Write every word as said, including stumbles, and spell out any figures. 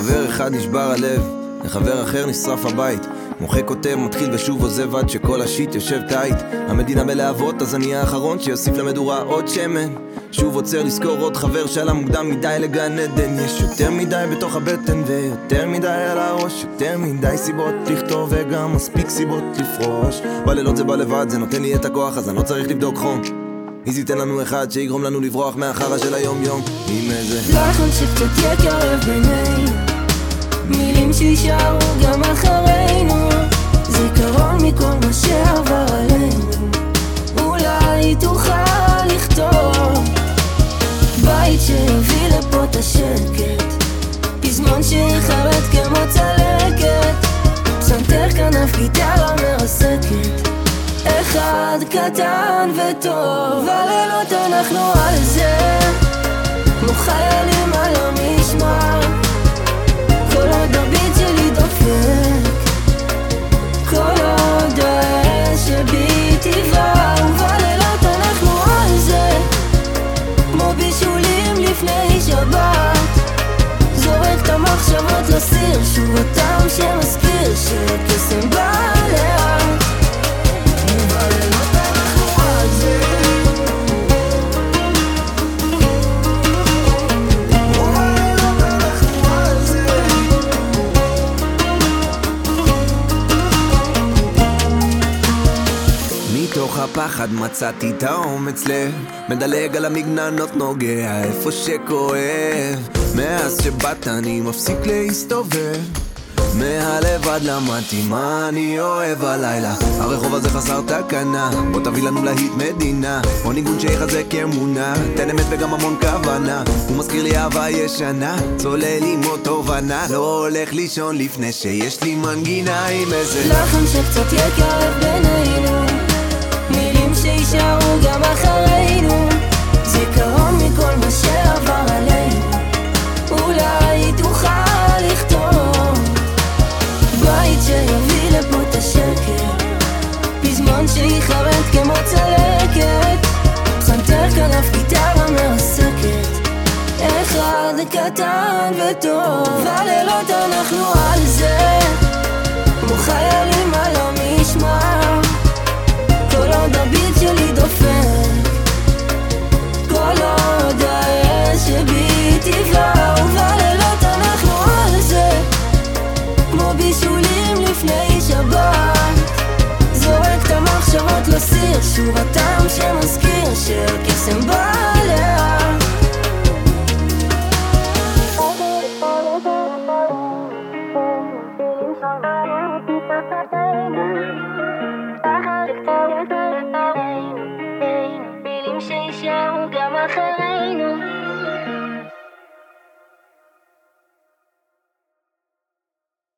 לחבר אחד נשבר הלב, לחבר אחר נשרף הבית. מוחה כותב, מתחיל ושוב עוזב עד שכל השיט יושב טייט. המדינה בלהבות, אז אני האחרון שיוסיף למדורה עוד שמן. שוב עוצר לזכור עוד חבר שעלה מוקדם מדי לגן עדן. יש יותר מדי בתוך הבטן ויותר מדי על הראש, יותר מדי סיבות לכתוב וגם מספיק סיבות לפרוש. בלילות זה בא לבד, זה נותן לי את הכוח, אז אני לא צריך לבדוק חום. איז ייתן לנו אחד שיגרום לנו לברוח מהחרא של היום יום. עם איזה לחן שקצת יקרב בינינו, מילים שישארו גם אחרינו, זיכרון מכל מה שעבר עלינו. אולי תוכל לכתוב בית שיביא לפה את השקט, פזמון שיחרט כמו צלקת, פסנתר כנף גיטרה מרסקת, אחד קטן וטוב. בלילות אנחנו על זה כמו חיילים על המשמר, כל עוד הביט שלי דופק, כל עוד האש שבי טבעה. ובלילות אנחנו על זה כמו בישולים לפני שבת, זורק את המחשבות לסיר, שוב הטעם שמזכיר שקסם בא לאט. ובלילות אנחנו על זה מתוך הפחד מצאתי את האומץ לב, מדלג על המגננות נוגע איפה שכואב. מאז שבאת אני מפסיק להסתובב, מהלבד למדתי מה אני אוהב הלילה. הרחוב הזה חסר תקנה, בוא תביא לנו להיט מדינה, או ניגון שיחזק אמונה, תן אמת וגם המון כוונה. הוא מזכיר לי אהבה ישנה, צולל עם אותו תובנה, לא הולך לישון לפני שיש לי מנגינה עם איזה לחן שקצת יקרב בינינו, מילים שישארו גם אחרינו, זיכרון מכל מה שעבר עלינו. אולי תוכל לכתוב בית שיביא לפה את השקט, פזמון שיחרט כמו צלקת, פסנתר כנף גיטרה מרסקת, אחד קטן וטוב. בלילות אנחנו על זה כמו חיילים על המשמר, כל עוד הביט שלי דופק, כל עוד האש שבי טבעה. ובלילות אנחנו על זה כמו בישולים לפני שבת, זורק את המחשבות לסיר, שוב הטעם שמזכיר שקסם בא לאט. מילים שישארו גם אחרינו,